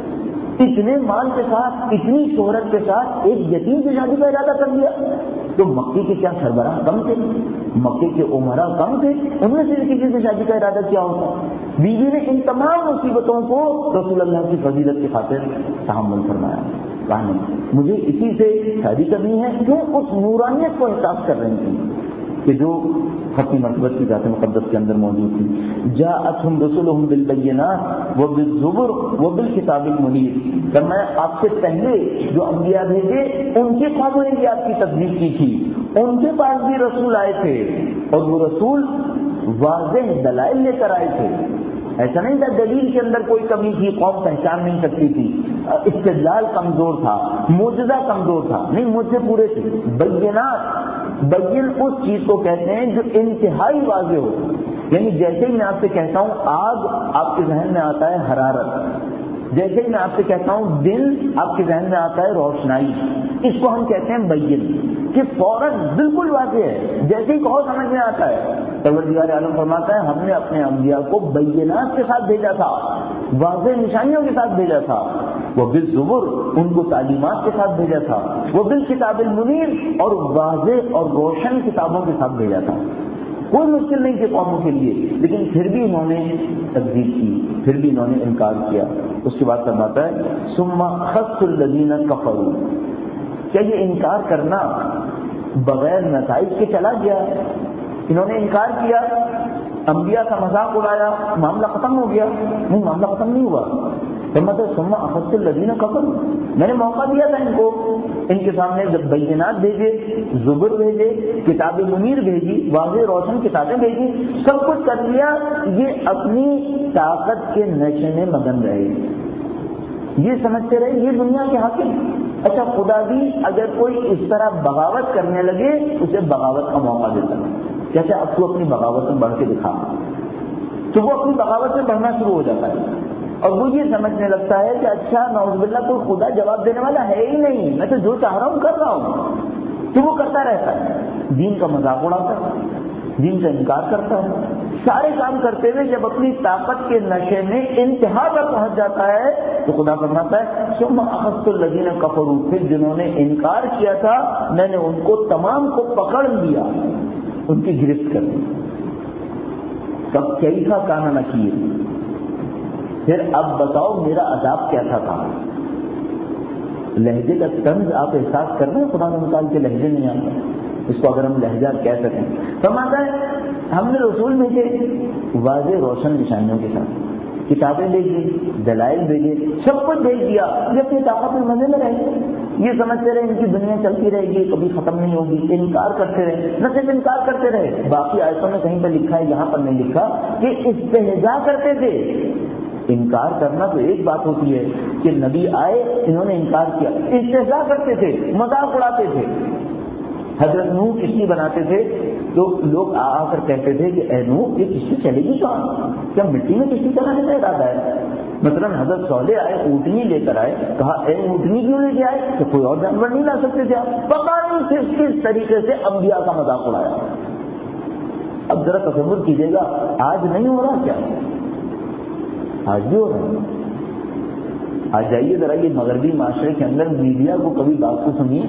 [SPEAKER 1] اتنے مال کے ساتھ، اتنی شہرت کے ساتھ ایک یتیم سے شادی کا ارادہ کر لیا؟ تو مکے کے کیا سربراہ کم تھے؟ مکے کے عمرا کم تھے؟ انہوں نے صرف کسی سے شادی کا ارادہ کیا ہوتا؟ بیوی نے ان تمام مصیبتوں کو رسول اللہ کی فضیلت کی خاطر تحمل فرمایا، کہا نہیں مجھے اسی سے شادی کرنی ہے، کیوں؟ اس نورانیت کو احساس کر رہی تھی کہ جو ختم مرتبت کی ذات مقدس کے اندر موجود تھی۔ جاءتہم رسلہم بالبینات وبالزبر وبالکتاب المنیر، فرمایا آپ سے پہلے جو انبیاء بھیجے ان کی قوموں نے بھی آپ کی تصدیق کی تھی، ان کے پاس بھی رسول آئے تھے اور وہ رسول واضح دلائل لے کر آئے تھے۔ ایسا نہیں تھا دلیل کے اندر کوئی کمی تھی، قوم پہچان نہیں سکتی تھی، استدلال کمزور تھا، معجزہ کمزور تھا، نہیں معجزے پورے تھے۔ بینات، بین اس چیز کو کہتے ہیں جو انتہائی واضح ہو، یعنی جیسے ہی میں آپ سے کہتا ہوں آگ، آپ کے ذہن میں آتا ہے حرارت، جیسے ہی میں آپ سے کہتا ہوں دن، آپ کے ذہن میں آتا ہے روشنائی، اس کو ہم کہتے ہیں بین، کہ فوراً بالکل واضح ہے، جیسے ہی کہو سمجھ میں آتا ہے۔ پروردگار عالم فرماتا ہے ہم نے اپنے انبیاء کو بینات کے ساتھ بھیجا تھا، واضح نشانیوں کے ساتھ بھیجا تھا، وہ بالزبر ان کو تعلیمات کے ساتھ بھیجا تھا، وہ بالکتاب المنیر اور واضح اور روشن کتابوں کے ساتھ بھیجا تھا۔ کوئی مشکل نہیں تھی قوموں کے لیے، لیکن پھر بھی انہوں نے تکذیب کی، پھر بھی انہوں نے انکار کیا۔ اس کے بعد فرماتا ہے ثم خص الذین کفروا، کیا یہ انکار کرنا بغیر نتائج کے چلا گیا؟ انہوں نے انکار کیا، انبیاء کا مذاق اڑایا، معاملہ ختم ہو گیا؟ نہیں، معاملہ ختم نہیں ہوا۔ ثم اخذت الذین کفروا، میں نے موقع دیا تھا ان کو، ان کے سامنے جب بینات بھیجے، زبر بھیجے، کتاب منیر بھیجی، واضح روشن کتابیں بھیجی، سب کچھ کر لیا، یہ اپنی طاقت کے نشے میں مگن رہے، یہ سمجھتے رہے یہ دنیا کے حاکم۔ اچھا خدا بھی اگر کوئی اس طرح بغاوت کرنے لگے اسے بغاوت کا موقع دیتا ہے، کہتے اب تو اپنی بغاوت میں بڑھ کے دکھا، تو وہ اپنی بغاوت میں بڑھنا شروع ہو جاتا ہے، اور وہ یہ سمجھنے لگتا ہے کہ اچھا نعوذ باللہ کوئی خدا جواب دینے والا ہے ہی نہیں، میں تو جو چاہ رہا ہوں کر رہا ہوں، تو وہ کرتا رہتا ہے۔ دین کا مذاق اڑاتا ہے، دین کا انکار کرتا ہے، سارے کام کرتے ہوئے جب اپنی طاقت کے نشے میں انتہا پر پہنچ جاتا ہے تو خدا فرماتا ہے ثم اخذت الذین کفروا، پھر جنہوں نے انکار کیا تھا میں نے ان کو تمام کو پکڑ لیا، ان کی گرفت کر دی. تب کیسا کانا نکیر، پھر اب بتاؤ میرا عذاب کیسا تھا. لہجے کا طنز آپ احساس کر رہے ہیں، قرآن مقال کے لہجے نہیں آتے، اس کو اگر ہم لہجہ کہہ سکیں. فرماتا ہے ہم نے رسول بھیجے واضح روشن نشانیوں کے ساتھ، کتابیں بھیجی، دلائل بھیجے، سب کچھ بھیج دیا. یہ اپنی طاقت میں مزے میں رہے، یہ سمجھتے رہے ان کی دنیا چلتی رہے گی، کبھی ختم نہیں ہوگی. انکار کرتے رہے، نہ صرف انکار کرتے رہے، باقی آیتوں میں کہیں پہ لکھا ہے، یہاں پر نہیں لکھا کہ استہزاء کرتے تھے. انکار کرنا تو ایک بات ہوتی ہے کہ نبی آئے انہوں نے انکار کیا، استہزاء کرتے تھے، مذاق اڑاتے تھے. حضرت نوح کشتی بناتے تھے تو لوگ آ کر کہتے تھے کہ اے نوح یہ کشتی چلے گی کہاں، کیا مٹی میں کشتی چلانے کا ارادہ ہے. مثلا حضرت صالح آئے، اونٹنی لے کر آئے، کہا اے اونٹنی کیوں لے کے آئے، کہ کوئی اور جانور نہیں لا سکتے تھے آپ. پتہ نہیں کس طریقے سے انبیاء کا مذاق اڑایا. اب ذرا تصور کیجیے گا، آج نہیں ہو رہا کیا؟ آج بھی ہو رہا ہے. آج جائیے ذرا یہ مغربی معاشرے کے اندر میڈیا کو کبھی بات کو سنیے،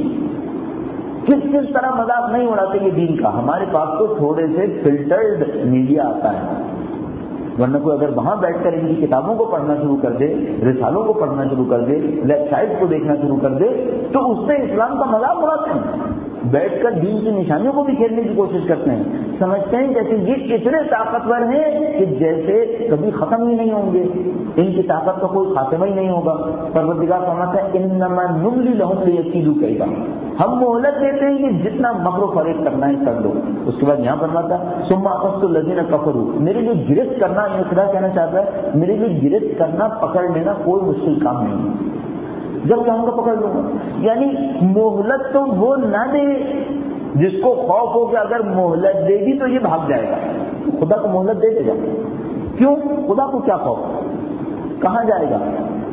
[SPEAKER 1] کس طرح مذاق نہیں اڑاتے یہ دین کا. ہمارے پاس تو تھوڑے سے فلٹرڈ میڈیا آتا ہے، ورنہ کوئی اگر وہاں بیٹھ کر ان کی کتابوں کو پڑھنا شروع کر دے، رسالوں کو پڑھنا شروع کر دے، لیفٹ سائڈ کو دیکھنا شروع کر دے تو اس سے اسلام کا مذاق اڑاتے ہیں. بیٹھ کر دین کی نشانیوں کو بھی کھیلنے کی کوشش کرتے ہیں، سمجھتے ہیں جیسے یہ اتنے طاقتور ہیں کہ جیسے کبھی ختم ہی نہیں ہوں گے، ان کی طاقت کا کوئی خاتمہ ہی نہیں ہوگا. پروردگار فرماتا ہے انما نملی لہم لیکیدوا کیدا، ہم مہلت دیتے ہیں کہ جتنا مکر و فریب کرنا ہے کر دو. اس کے بعد یہاں فرماتا ہے ثم اخذت الذین کفروا، میرے لیے گرفت کرنا، یہ خدا کہنا چاہتا ہے میرے لیے گرفت کرنا، پکڑ لینا کوئی مشکل کام نہیں ہے، جب چاہوں گا پکڑ لوں گا. یعنی مہلت تو وہ نہ دے جس کو خوف ہو کہ اگر مہلت دے گی تو یہ بھاگ جائے گا. خدا کو مہلت دے دے گا، کیوں؟ خدا کو کیا خوف، کہاں جائے گا؟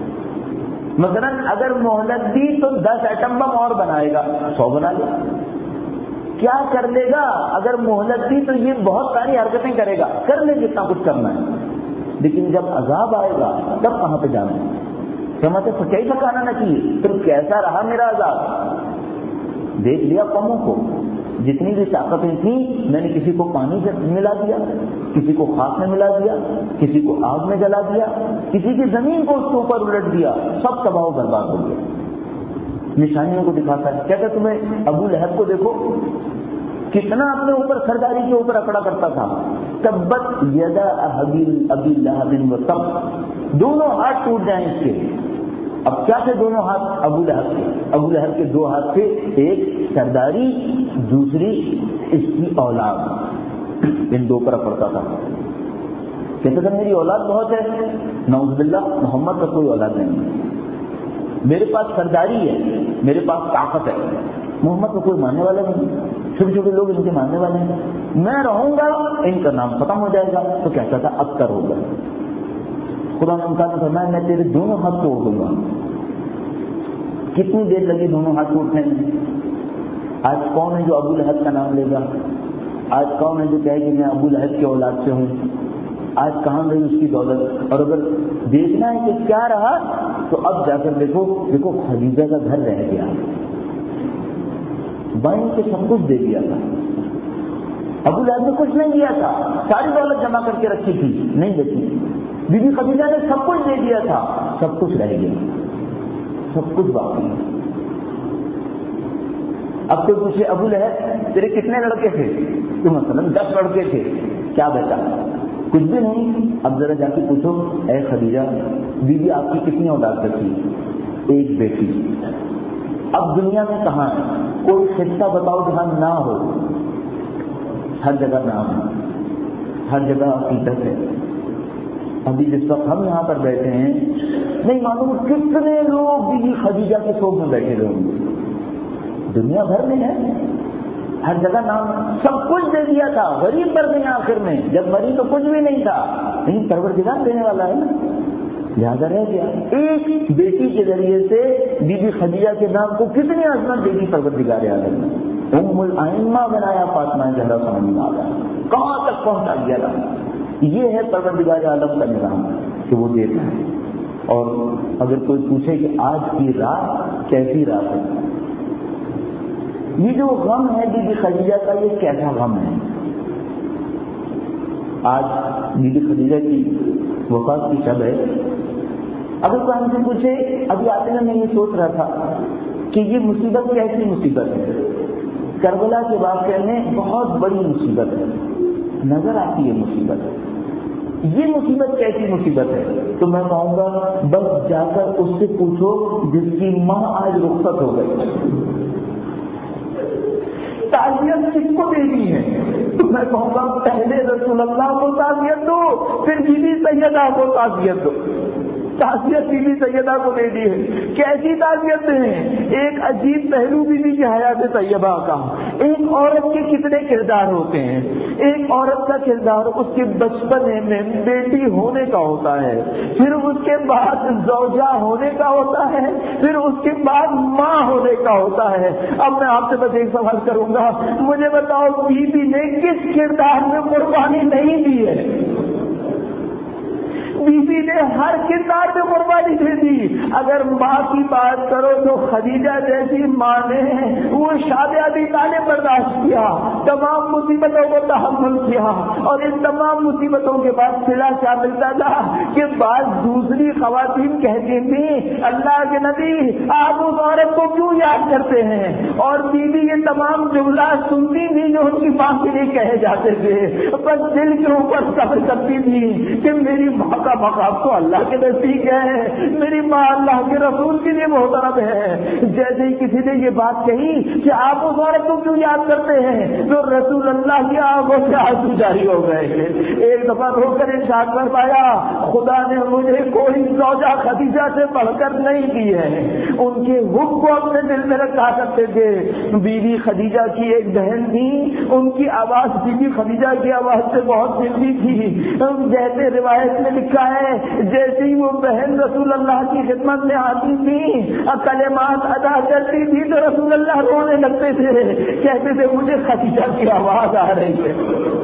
[SPEAKER 1] مثلا اگر مہلت دی تو 10 ایٹم بم اور بنائے گا، 100 بنا لے. کیا کر لے گا؟ اگر مہلت دی تو یہ بہت ساری حرکتیں کرے گا، کر لے جتنا کچھ کرنا ہے. لیکن جب عذاب آئے گا تب کہاں پہ جانا ہے؟ سمجھتے فکئی پکانا نہ چاہیے. پھر کیسا رہا میرا عذاب؟ دیکھ لیا قوموں کو، جتنی بھی طاقتیں تھیں میں نے کسی کو پانی سے ملا دیا، کسی کو خاک میں ملا دیا، کسی کو آگ میں جلا دیا، کسی کی زمین کو اس کے اوپر الٹ دیا، سب تباہ و برباد ہو گیا. نشانیوں کو دکھاتا ہے. کہتا تمہیں ابو لہب کو دیکھو کتنا اپنے اوپر سرداری کے اوپر اکڑا کرتا تھا. تبت یدا ابی لہب و تب، دونوں ہاتھ ٹوٹ جائیں اس کے. اب کیا تھے دونوں ہاتھ؟ ابو لہب کے. ابو لہب کے 2 ہاتھ تھے، ایک سرداری، دوسری اس کی اولاد. ان 2 پر پڑتا تھا. کہتے تھے میری اولاد بہت ہے، نعوذ باللہ محمد کا کوئی اولاد نہیں. میرے پاس سرداری ہے، میرے پاس طاقت ہے، محمد کو کوئی ماننے والا نہیں. چھوٹے چھوٹے لوگ ان کے ماننے والے ہیں. میں رہوں گا ان کا نام ختم ہو جائے گا. تو کہتا تھا ابتر ہوگا. خدا نے کہا تھا میں تیرے دونوں ہاتھ توڑ دوں گا. کتنی دیر لگی دونوں ہاتھ ٹوٹنے میں؟ آج کون ہے جو ابو لہب کا نام لے گا؟ آج کون ہے جو کہے کہ میں ابو لہب کی اولاد سے ہوں؟ آج کہاں گئی اس کی دولت؟ اور اگر دیکھنا ہے کہ کیا رہا تو اب جا کر دیکھو خدیجہ کا گھر رہ گیا. بائیں کے سب کچھ دے دیا تھا. ابو لہب نے کچھ نہیں دیا تھا، ساری دولت جمع کر کے رکھی تھی، نہیں دیتی. بی بی خدیجہ نے سب کچھ دے دیا تھا، سب کچھ رہ گیا، سب کچھ باقی. اب تو پوچھے ابو لہب تیرے کتنے لڑکے تھے؟ تو مثلا 10 لڑکے تھے، کیا بیٹا؟ کچھ بھی نہیں. اب ذرا جا کے پوچھو اے خدیجہ بی بی آپ کی کتنی اولاد تھی؟ 1 بیٹی. اب دنیا میں کہاں ہے کوئی خطہ بتاؤ جہاں نہ ہو؟ ہر جگہ نام ہے، ہر جگہ عقیدت ہے. ابھی جس وقت ہم یہاں پر بیٹھے ہیں نہیں معلوم کتنے لوگ بی خدیجہ کے شوق میں بیٹھے ہوئے ہوں گے. دنیا بھر میں ہے، ہر جگہ نام. سب کچھ دے دیا تھا، غریب پر گئے آخر میں. جب مری تو کچھ بھی نہیں تھا، نہیں پروردگار دینے والا ہے نا، لہٰذا رہ گیا. ایک بیٹی کے ذریعے سے بی بی خدیجہ کے نام کو کتنی عظمت دے دی پروردگار اعظم نے. ام الائمہ بنایا فاطمہ زہرا سمجھ میں آ گیا، کہاں تک پہنچا دیا رہا۔ یہ ہے پروردگار عالم کا نظام کہ وہ دیتا ہے۔ اور اگر کوئی پوچھے کہ آج کی رات کیسی رات ہے، یہ جو غم ہے بی بی خدیجہ کا، یہ کیسا غم ہے؟ آج بی بی خدیجہ کی وفات کی شب ہے۔ اگر کوئی ہم سے پوچھے، ابھی آتے نا میں یہ سوچ رہا تھا کہ یہ مصیبت کیسی مصیبت ہے، کربلا کے واقعے میں بہت بڑی مصیبت ہے، نظر آتی ہے مصیبت، یہ مصیبت کیسی مصیبت ہے؟ تو میں کہوں گا بس جا کر اس سے پوچھو جس کی ماں آج رخصت ہو گئی، تعزیت کس کو دینی ہے؟ تو میں کہوں گا پہلے رسول اللہ کو تعزیت دو، پھر بی بی سیدہ کو تعزیت دو۔ تعزیت بی بی سیدہ کو دے دی ہے، کیسی تعزیت ہیں؟ ایک عجیب پہلو بی بی کی حیات طیبہ کا، ایک عورت کے کتنے کردار ہوتے ہیں۔ ایک عورت کا کردار اس کے بچپنے میں بیٹی ہونے کا ہوتا ہے، پھر اس کے بعد زوجہ ہونے کا ہوتا ہے، پھر اس کے بعد ماں ہونے کا ہوتا ہے۔ اب میں آپ سے بس ایک سوال کروں گا، مجھے بتاؤ بی بی نے کس کردار میں قربانی نہیں دی ہے؟ بی بی نے ہر کردار میں قربانی دے دی۔ اگر ماں کی بات کرو تو خدیجہ جیسی ماں نے وہ شادی تانے برداشت کیا، تمام مصیبتوں کو تحمل کیا، اور ان تمام مصیبتوں کے بعد صلہ کیا ملتا تھا کہ بعض دوسری خواتین کہتی تھیں اللہ کے نبی آپ اس عورت کو کیوں یاد کرتے ہیں، اور بی بی یہ تمام جملات سنتی تھی جو ان کی ماں کے لیے کہے جاتے تھے، بس دل کے اوپر صبر کرتی تھی کہ میری ماں کا مقام تو اللہ کے نزدیک ہے، میری ماں اللہ کے رسول کے لیے محترم ہے۔ جیسے ہی کسی نے یہ بات کہی کہ آپ اس عورت کو کیوں یاد کرتے ہیں، تو رسول اللہ کی آنکھوں سے آنسو جاری ہو گئے۔ ایک دفعہ رو کر ارشاد فرمایا خدا نے مجھے کوئی زوجہ خدیجہ سے بڑھ کر نہیں دی ہے۔ ان کے حب کو اپنے دل میں رکھا کرتے تھے۔ بی بی خدیجہ کی ایک بہن تھی، ان کی آواز بی بی خدیجہ کی آواز سے بہت ملتی تھی۔ جیسے روایت میں لکھا ہے جیسے ہی وہ بہن رسول اللہ کی خدمت میں آتی تھی، کلمات ادا کرتی تھی تو رسول اللہ رونے لگتے تھے، کہتے تھے مجھے خدیجہ کی آواز آ رہی ہے۔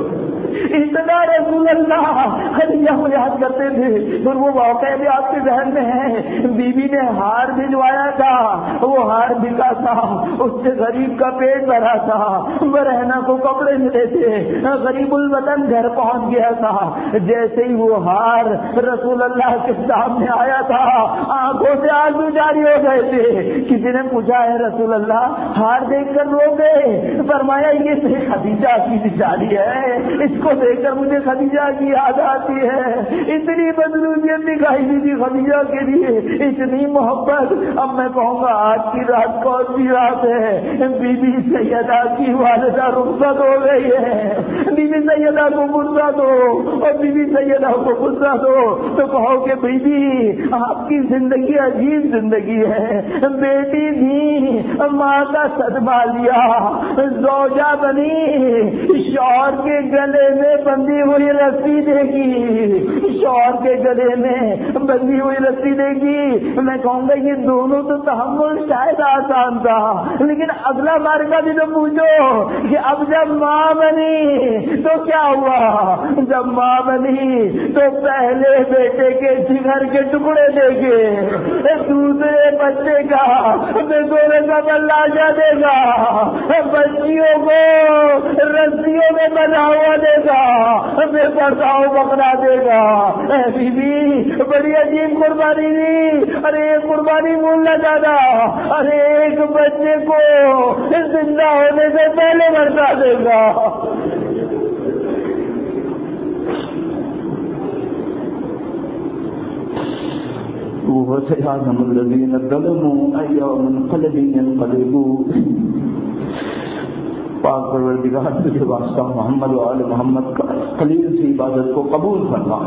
[SPEAKER 1] اتنا رسول اللہ خدیجہ کو یاد کرتے تھے۔ پھر وہ واقعہ بھی آپ کے ذہن میں ہے، بی بی نے ہار بھجوایا تھا، وہ ہار بکا تھا، اس سے غریب کا پیٹ بھرا تھا، برہنہ کو کپڑے ملے تھے، غریب الوطن گھر پہنچ گیا تھا۔ جیسے ہی وہ ہار رسول اللہ کے سامنے آیا تھا، آنکھوں سے آنسو جاری ہو گئے تھے۔ کسی نے پوچھا ہے رسول اللہ ہار دیکھ کر رو گئے؟ فرمایا یہ سے خدیجہ کی بچاری ہے، اس کو دیکھ کر مجھے خدیجہ کی یاد آتی ہے۔ اتنی بدروزیت دکھائی دی تھی خدیجہ کے لیے، اتنی محبت۔ اب میں کہوں گا آج کی رات کون سی رات ہے؟ بی بی سیدہ کی والدہ رخصت ہو گئی ہے، بی بی سیدہ کو غصہ دو اور بی بی سیدہ کو غصہ دو تو کہو کہ بی بی آپ کی زندگی عجیب زندگی ہے، بیٹی تھی، ماں کا صدمہ لیا، زوجہ بنی، شوہر کے گلے میں بندھی ہوئی رسی دے گی، شوہر کے گلے میں بندھی ہوئی رسی دے گی۔ میں کہوں گا یہ دونوں تو تحمل شاید آسان تھا، لیکن اگلا مارکا بھی تو پوچھو کہ اب جب ماں بنی تو کیا ہوا؟ جب ماں بنی تو پہلے بیٹے کے جگر کے ٹکڑے دے گے، دوسرے بچے کا گولے کا بلاشا دے گا، بچیوں کو رسیوں میں بنا ہوا دے گا، بے پرداؤ پکڑا دے گا۔ بی بی بڑی عجیب قربانی دی، ارے ایک قربانی بولنا چاہتا، ارے ایک بچے کو زندہ ہونے سے پہلے مرتا دے گا۔ وسيعلم الذين ظلموا أي منقلب ينقلبون۔ پاک پروردگار تجھے واسطہ محمد و آل محمد کا خلیل سے عبادت کو قبول فرما۔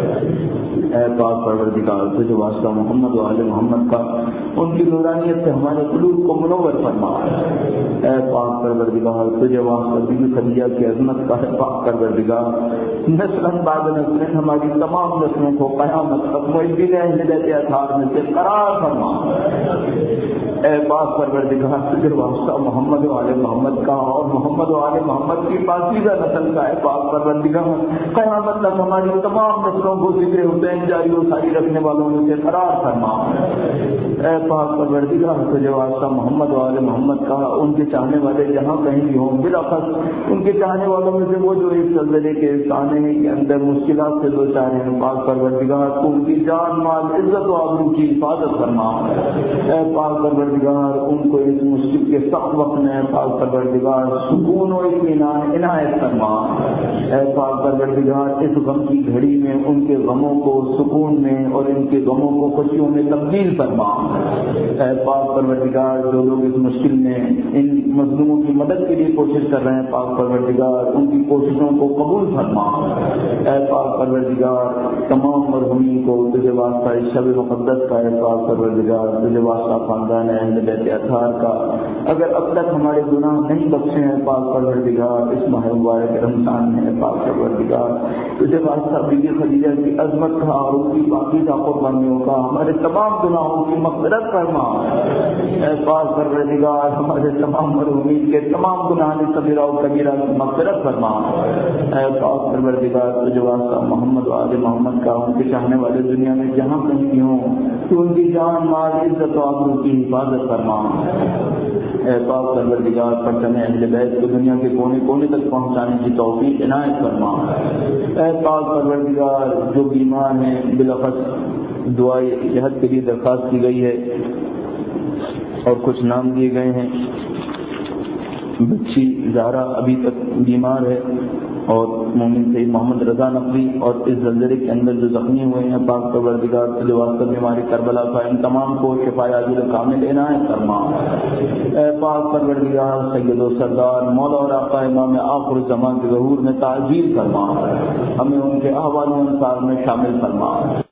[SPEAKER 1] اے پاک پروردگار تجھے واسطہ محمد و آل محمد کا، ان کی نورانیت سے ہمارے قلوب کو منور فرما۔ اے پاک پروردگار تجھے واسطہ بی بی خدیجہ کی عظمت کا ہے پاک پروردگار، نسل بعد نسل ہماری تمام نسلوں کو قیامت تک محبین اہل بیت اطہار میں سے قرار فرما۔ اے پاک پروردگار تجھے واسطہ محمد و آل محمد کا اور محمد و آل محمد کی پاکیزہ نسل کا ہے پاک پروردگار، قیامت تک ہماری تمام نسلوں کو ذکر حسین جاری و ساری رکھنے والوں میں سے قرار فرما۔ اے پاک پروردگار تجھے واسطہ محمد و آل محمد کا، ان کے چاہنے والے جہاں کہیں بھی ہوں، بالاخص ان کے چاہنے والوں میں سے وہ جو اس زلزلے کے سانے کے اندر مشکلات سے دوچار ہیں، پاک پروردگار تو ان کی جان مال عزت و آبرو کی حفاظت فرما۔ اے پاک پروردگار ان کو اس مشکل کے سخت وقت میں پاک پروردگار سکون و اطمینان عنایت فرما۔ اے پاک پروردگار اس غم کی گھڑی میں ان کے غموں کو سکون میں اور ان کے غموں کو خوشیوں میں تبدیل فرما۔ اے پاک پروردگار جو لوگ اس مشکل میں ان مظلوموں کی مدد کے لیے کوشش کر رہے ہیں، پاک پروردگار ان کی کوششوں کو قبول فرما۔ اے پاک پروردگار تمام مرحومین کو تجھے واسطہ اس شب مقدس کا، اے پاک پروردگار تجھے واسطہ خاندان اہل بیت اطہار کا، اگر اب تک ہمارے گناہ نہیں بخشے ہیں پاک پروردگار اس ماہ مبارک رمضان میں، پاک پروردگار تجھے واسطہ بی بی خدیجہ کی عظمت کا اور ان کی پاکیزہ قربانیوں کا ہمارے تمام گناہوں کی مغفرت فرما۔ اے پاک پروردگار ہمارے تمام مرحومین کے تمام گناہ صغیرہ و کبیرہ کی مغفرت فرما۔ اے پاک پروردگار تجھے واسطہ محمد و آل محمد کا، ان کے چاہنے والے دنیا میں جہاں کہیں بھی ہوں تو ان کی جان مال عزت و آبرو کی حفاظت فرما۔ اے پاک پروردگار پرچم اہل بیت کو دنیا کے کونے کونے تک پہنچانے کی توفیق عنایت فرما۔ اے پاک پروردگار جو بیمار ہیں بالاخص دعائے صحت کے لیے درخواست کی گئی ہے اور کچھ نام دیے گئے ہیں، بچی زہرا ابھی تک بیمار ہے، اور مومن سید محمد رضا نقوی، اور اس زلزلے کے اندر جو زخمی ہوئے ہیں پاک پروردگار تجھے واسطہ بیماری کربلا کا، ان تمام کو شفا عاجل کامل عنایت فرما۔ اے پاک پروردگار سید و سردار مولا اور آقا امام آخر الزمان کے ظہور میں تعجیل فرما، ہمیں ان کے احوال و انصار میں شامل فرما۔